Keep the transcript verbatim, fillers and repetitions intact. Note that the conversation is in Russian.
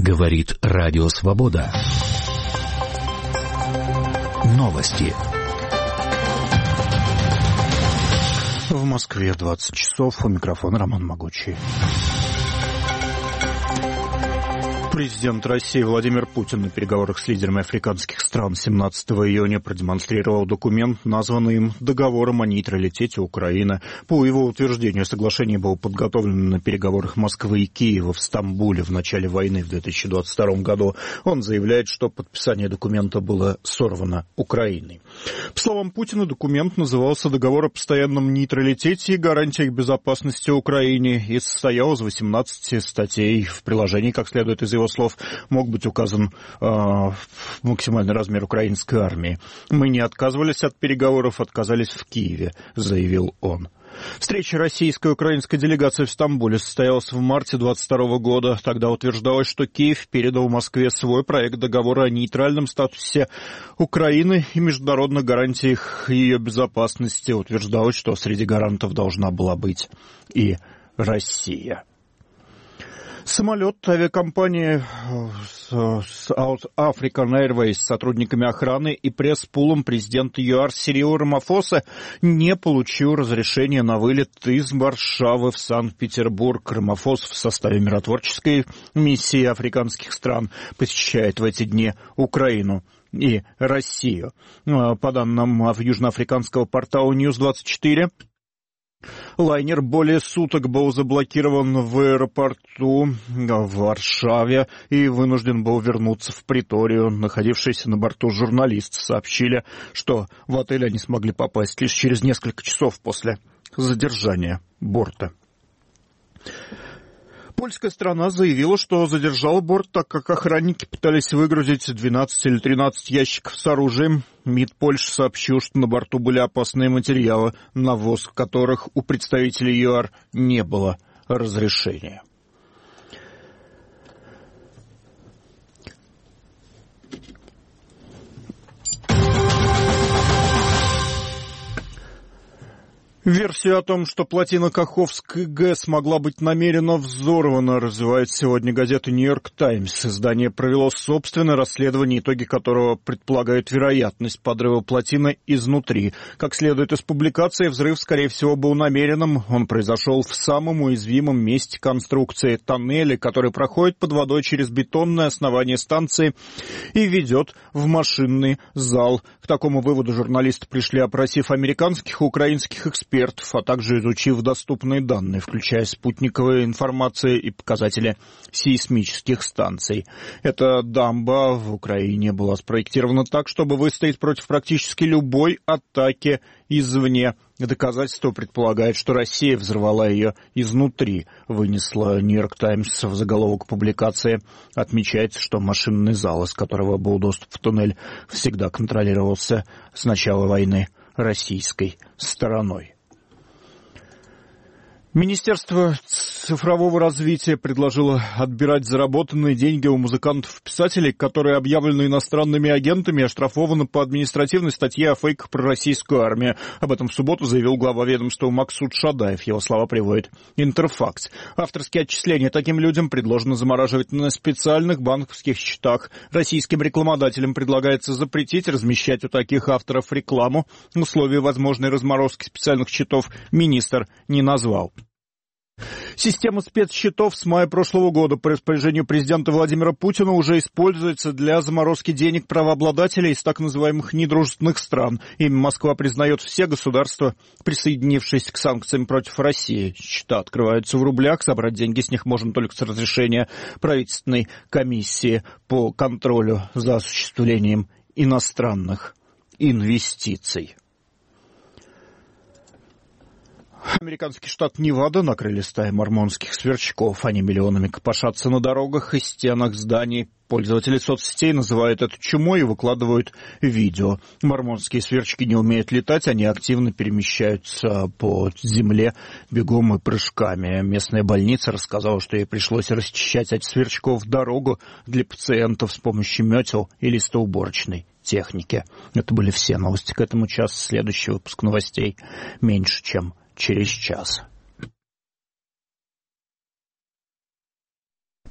Говорит Радио Свобода. Новости. В Москве двадцать часов. У микрофона Роман Могучий. Президент России Владимир Путин на переговорах с лидерами африканских стран семнадцатого июня продемонстрировал документ, названный им «Договором о нейтралитете Украины». По его утверждению, соглашение было подготовлено на переговорах Москвы и Киева в Стамбуле в начале войны в две тысячи двадцать втором году. Он заявляет, что подписание документа было сорвано Украиной. По словам Путина, документ назывался «Договор о постоянном нейтралитете и гарантиях безопасности Украине» и состоял из восемнадцати статей. В приложении, как следует из его слов, мог быть указан э, максимальный размер украинской армии. «Мы не отказывались от переговоров, отказались в Киеве», заявил он. Встреча российской и украинской делегации в Стамбуле состоялась в марте двадцать второго года. Тогда утверждалось, что Киев передал Москве свой проект договора о нейтральном статусе Украины и международных гарантиях ее безопасности. Утверждалось, что среди гарантов должна была быть и Россия. Самолет авиакомпании South African Airways с сотрудниками охраны и пресс-пулом президента ЮАР Сирила Рамафосы не получил разрешения на вылет из Варшавы в Санкт-Петербург. Рамафос в составе миротворческой миссии африканских стран посещает в эти дни Украину и Россию. По данным южноафриканского портала Ньюс двадцать четыре, лайнер более суток был заблокирован в аэропорту в Варшаве и вынужден был вернуться в Преторию. Находившиеся на борту журналисты сообщили, что в отель они смогли попасть лишь через несколько часов после задержания борта. Польская сторона заявила, что задержала борт, так как охранники пытались выгрузить двенадцать или тринадцать ящиков с оружием. МИД Польши сообщил, что на борту были опасные материалы, на ввоз которых у представителей ЮАР не было разрешения. Версию о том, что плотина Каховской ГЭС могла быть намеренно взорвана, развивает сегодня газета «Нью-Йорк Таймс». Издание провело собственное расследование, итоги которого предполагают вероятность подрыва плотины изнутри. Как следует из публикации, взрыв, скорее всего, был намеренным. Он произошел в самом уязвимом месте конструкции — тоннеля, который проходит под водой через бетонное основание станции и ведет в машинный зал. К такому выводу журналисты пришли, опросив американских и украинских экспертов, а также изучив доступные данные, включая спутниковую информацию и показатели сейсмических станций. Эта дамба в Украине была спроектирована так, чтобы выстоять против практически любой атаки извне. Доказательство предполагает, что Россия взорвала ее изнутри, вынесла «Нью-Йорк Таймс» в заголовок публикации. Отмечается, что машинный зал, из которого был доступ в туннель, всегда контролировался с начала войны российской стороной. Министерство цифрового развития предложило отбирать заработанные деньги у музыкантов-писателей, которые объявлены иностранными агентами и оштрафованы по административной статье о фейках про российскую армию. Об этом в субботу заявил глава ведомства Максут Шадаев. Его слова приводит Интерфакс. Авторские отчисления таким людям предложено замораживать на специальных банковских счетах. Российским рекламодателям предлагается запретить размещать у таких авторов рекламу. Условия возможной разморозки специальных счетов министр не назвал. Система спецсчетов с мая прошлого года по распоряжению президента Владимира Путина уже используется для заморозки денег правообладателей из так называемых недружественных стран. Ими Москва признает все государства, присоединившиеся к санкциям против России. Счета открываются в рублях, забрать деньги с них можно только с разрешения правительственной комиссии по контролю за осуществлением иностранных инвестиций. Американский штат Невада накрыли стаи мормонских сверчков. Они миллионами копошатся на дорогах и стенах зданий. Пользователи соцсетей называют это чумой и выкладывают видео. Мормонские сверчки не умеют летать, они активно перемещаются по земле бегом и прыжками. Местная больница рассказала, что ей пришлось расчищать от сверчков дорогу для пациентов с помощью метел и листоуборочной техники. Это были все новости к этому часу. Следующий выпуск новостей меньше, чем через час.